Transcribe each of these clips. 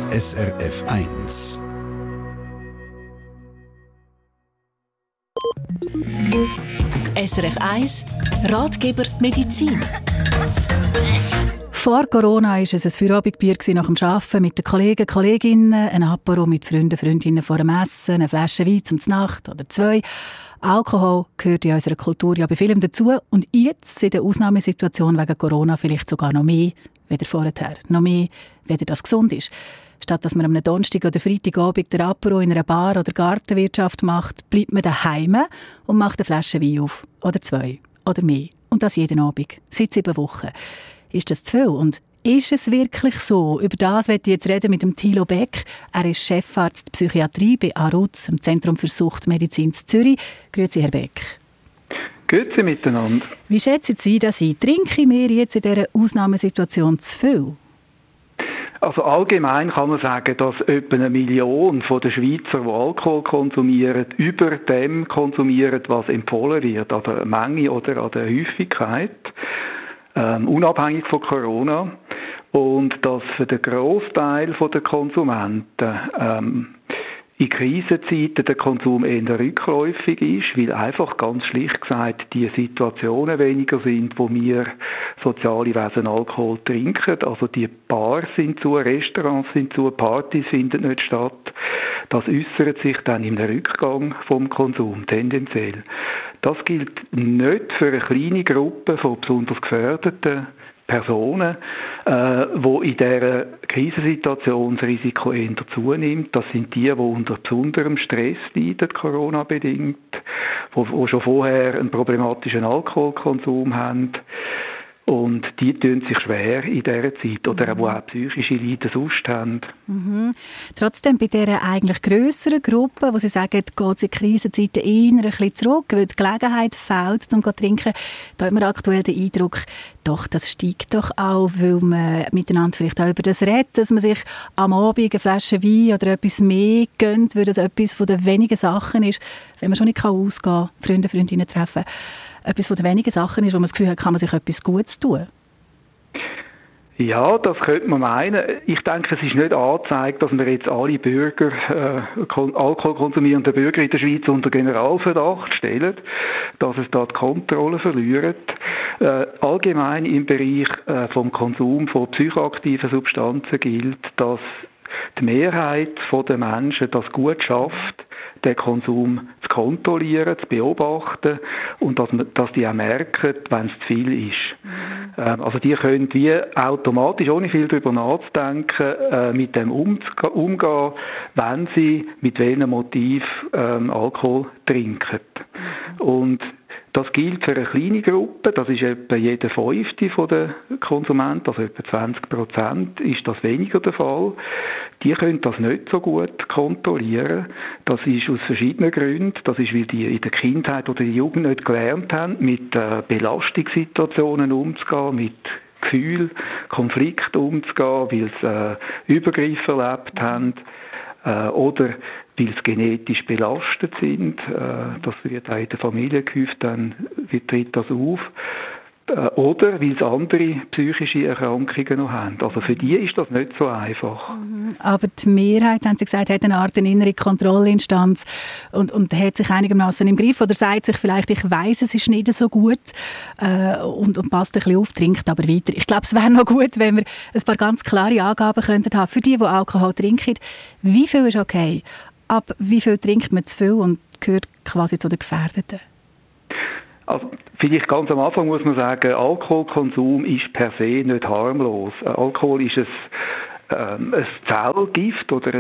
SRF 1. SRF 1 Ratgeber Medizin. Vor Corona war es ein Feierabendbier nach dem Arbeiten mit den Kollegen, Kolleginnen, ein Apero mit Freunden, Freundinnen vor dem Essen, eine Flasche Wein zum Nacht oder 2. Alkohol gehört in unserer Kultur ja bei vielem dazu und jetzt in der Ausnahmesituation wegen Corona vielleicht sogar noch mehr weder vorher, noch mehr, weder das gesund ist. Statt dass man am Donnerstag oder Freitagabend den Apero in einer Bar oder Gartenwirtschaft macht, bleibt man daheim und macht eine Flasche Wein auf. Oder 2. Oder mehr. Und das jeden Abend. Seit 7 Wochen. Ist das zu viel? Und ist es wirklich so? Über das möchte ich jetzt reden mit dem Thilo Beck. Er ist Chefarzt Psychiatrie bei ARUZ, im Zentrum für Suchtmedizin in Zürich. Grüezi, Herr Beck. Grüezi miteinander. Wie schätzen Sie das ein? Trinke ich mir jetzt in dieser Ausnahmesituation zu viel? Also allgemein kann man sagen, dass etwa 1 Million von den Schweizer, die Alkohol konsumieren, über dem konsumieren, was empfohlen wird, an der Menge oder an der Häufigkeit, unabhängig von Corona. Und dass für den Grossteil der Konsumenten in Krisenzeiten der Konsum eher rückläufig ist, weil einfach ganz schlicht gesagt die Situationen weniger sind, wo wir soziale Wesen Alkohol trinken. Also die Bars sind zu, Restaurants sind zu, Partys finden nicht statt. Das äußert sich dann im Rückgang vom Konsum tendenziell. Das gilt nicht für eine kleine Gruppe von besonders gefährdeten Personen, wo in dieser Krisensituation das Risiko eher zunimmt. Das sind die unter besonderem Stress leiden, Corona-bedingt, wo schon vorher einen problematischen Alkoholkonsum haben. Und die tun sich schwer in dieser Zeit oder auch psychische Leiden sonst haben. Mhm. Trotzdem bei dieser eigentlich grösseren Gruppe, wo Sie sagen, geht es in Krisenzeiten eher ein bisschen zurück, weil die Gelegenheit fehlt, um zu trinken, da hat man aktuell den Eindruck, doch, das steigt doch auch, weil man miteinander vielleicht auch über das redet, dass man sich am Abend eine Flasche Wein oder etwas mehr gönnt, weil das etwas von den wenigen Sachen ist, wenn man schon nicht ausgehen kann, Freunde, Freundinnen treffen, etwas von den wenigen Sachen ist, wo man das Gefühl hat, kann man sich etwas Gutes tun? Ja, das könnte man meinen. Ich denke, es ist nicht angezeigt, dass wir jetzt alle Bürger, alkoholkonsumierenden Bürger in der Schweiz unter Generalverdacht stellen, dass es da die Kontrolle verliert. Allgemein im Bereich vom Konsum von psychoaktiven Substanzen gilt, dass die Mehrheit der Menschen das gut schafft, den Konsum zu kontrollieren, zu beobachten und dass die auch merken, wenn es zu viel ist. Also die können wie automatisch, ohne viel darüber nachzudenken, mit dem umgehen, wenn sie mit welchem Motiv Alkohol trinken. Und das gilt für eine kleine Gruppe, das ist etwa jeder 5. der Konsumenten, also etwa 20%, ist das weniger der Fall. Die können das nicht so gut kontrollieren. Das ist aus verschiedenen Gründen. Das ist, weil die in der Kindheit oder in der Jugend nicht gelernt haben, mit Belastungssituationen umzugehen, mit Gefühlen, Konflikten umzugehen, weil sie Übergriffe erlebt haben. Oder weil sie genetisch belastet sind. Das wird auch in der Familie gehäuft, dann tritt das auf. Oder weil sie andere psychische Erkrankungen noch haben. Also für die ist das nicht so einfach. Aber die Mehrheit, haben Sie gesagt, hat eine Art innere Kontrollinstanz und hat sich einigermaßen im Griff oder sagt sich vielleicht, ich weiss, es ist nicht so gut und passt ein bisschen auf, trinkt aber weiter. Ich glaube, es wäre noch gut, wenn wir ein paar ganz klare Angaben könnten haben für die Alkohol trinken. Wie viel ist okay? Ab wie viel trinkt man zu viel und gehört quasi zu den Gefährdeten? Also, vielleicht ganz am Anfang muss man sagen, Alkoholkonsum ist per se nicht harmlos. Alkohol ist ein Zellgift oder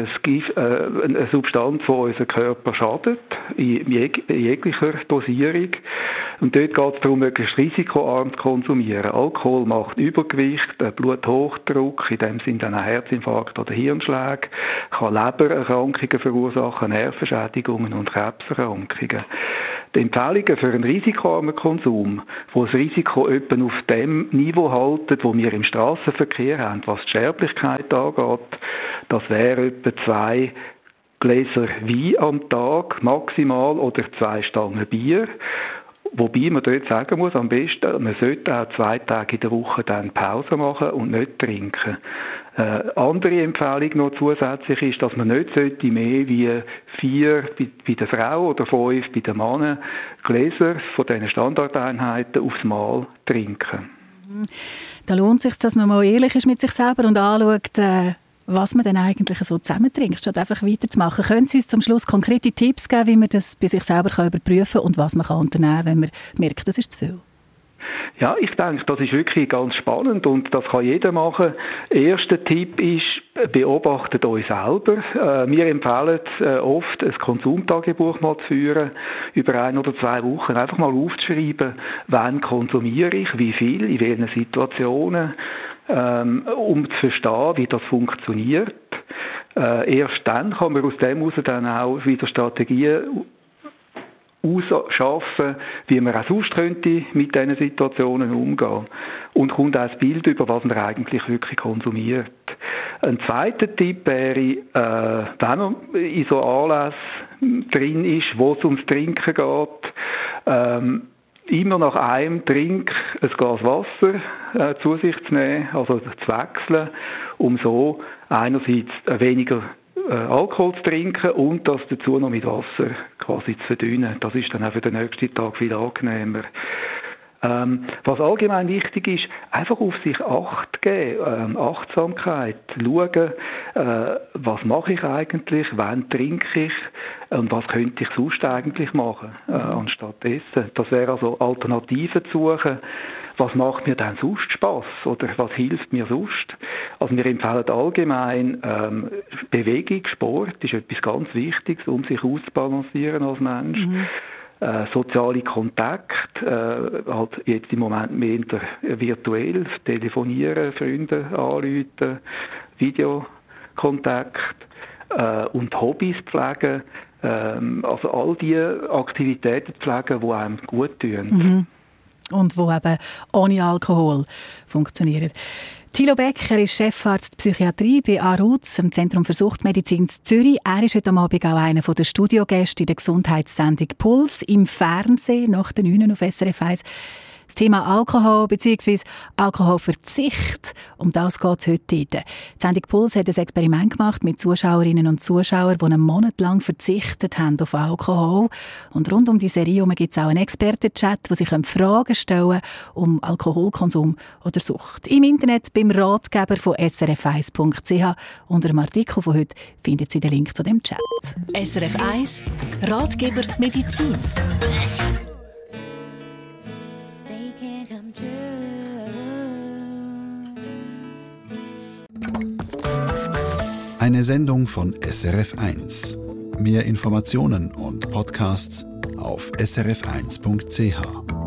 eine Substanz, die unseren Körper schadet, in jeglicher Dosierung. Und dort geht es darum, möglichst risikoarm zu konsumieren. Alkohol macht Übergewicht, Bluthochdruck, in dem Sinne dann ein Herzinfarkt oder Hirnschläge, kann Lebererkrankungen verursachen, Nervenschädigungen und Krebserkrankungen. Die Empfehlungen für einen risikoarmen Konsum, wo das Risiko etwa auf dem Niveau halten, wo wir im Strassenverkehr haben, was die Sterblichkeit angeht, das wäre etwa 2 Gläser Wein am Tag maximal oder 2 Stangen Bier. Wobei man dort sagen muss, am besten, man sollte auch 2 Tage in der Woche dann Pause machen und nicht trinken. Andere Empfehlung noch zusätzlich ist, dass man nicht sollte mehr wie 4 bei der Frau oder 5 bei den Männern Gläser von diesen Standardeinheiten aufs Mal trinken. Da lohnt es sich, dass man mal ehrlich ist mit sich selber und anschaut, was man denn eigentlich so zusammentrinkt, statt einfach weiterzumachen. Können Sie uns zum Schluss konkrete Tipps geben, wie man das bei sich selber überprüfen kann und was man unternehmen kann, wenn man merkt, das ist zu viel? Ja, ich denke, das ist wirklich ganz spannend und das kann jeder machen. Erster Tipp ist, beobachtet euch selber. Wir empfehlen oft, ein Konsumtagebuch mal zu führen, über 1 oder 2 Wochen. Einfach mal aufzuschreiben, wann konsumiere ich, wie viel, in welchen Situationen, um zu verstehen, wie das funktioniert. Erst dann kann man aus dem heraus dann auch wieder Strategien ausschaffen, wie man auch sonst könnte mit diesen Situationen umgehen. Und kommt auch das Bild über, was man eigentlich wirklich konsumiert. Ein zweiter Tipp wäre, wenn man in so Anlässen drin ist, wo es ums Trinken geht, immer nach einem Trink ein Glas Wasser zu sich zu nehmen, also zu wechseln, um so einerseits weniger Alkohol zu trinken und das dazu noch mit Wasser quasi zu verdünnen. Das ist dann auch für den nächsten Tag viel angenehmer. Was allgemein wichtig ist, einfach auf sich Acht geben, Achtsamkeit, schauen, was mache ich eigentlich, wann trinke ich und was könnte ich sonst eigentlich machen, anstatt dessen. Das wäre also Alternativen zu suchen. Was macht mir denn sonst Spass oder was hilft mir sonst? Also wir empfehlen allgemein Bewegung, Sport ist etwas ganz Wichtiges, um sich auszubalancieren als Mensch. Soziale Kontakte, halt jetzt im Moment mehr virtuell, telefonieren, Freunde anrufen, Videokontakt und Hobbys pflegen, also all die Aktivitäten pflegen, die einem gut tun. Und die eben ohne Alkohol funktionieren. Thilo Becker ist Chefarzt Psychiatrie bei ARUZ, im Zentrum für Suchtmedizin in Zürich. Er ist heute Abend auch einer der Studiogäste in der Gesundheitssendung Puls im Fernsehen nach den 9 auf SRF 1. Das Thema Alkohol bzw. Alkoholverzicht, um das geht es heute. Die Sendung Puls hat ein Experiment gemacht mit Zuschauerinnen und Zuschauern, die einen Monat lang verzichtet haben auf Alkohol. Und rund um die Serie gibt es auch einen Expertenchat, wo sie Fragen stellen um Alkoholkonsum oder Sucht. Im Internet beim Ratgeber von srf1.ch. Unter dem Artikel von heute findet Sie den Link zu dem Chat. SRF 1 Ratgeber Medizin. Eine Sendung von SRF 1. Mehr Informationen und Podcasts auf srf1.ch.